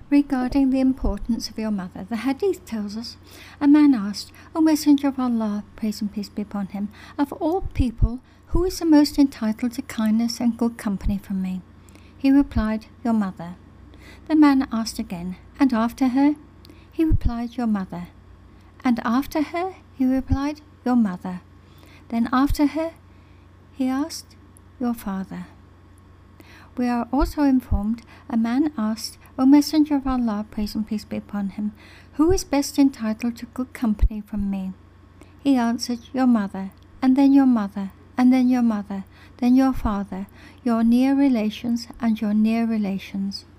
Regarding the importance of your mother, the Hadith tells us, a man asked, O Messenger of Allah, praise and peace be upon him, of all people, who is the most entitled to kindness and good company from me? He replied, your mother. The man asked again, and after her? He replied, your mother. And after her? He replied, your mother. Then after her? He asked, your father. We are also informed, a man asked, O Messenger of Allah, praise and peace be upon him, who is best entitled to good company from me? He answered, your mother, and then your mother, and then your mother, then your father, your near relations, and your near relations.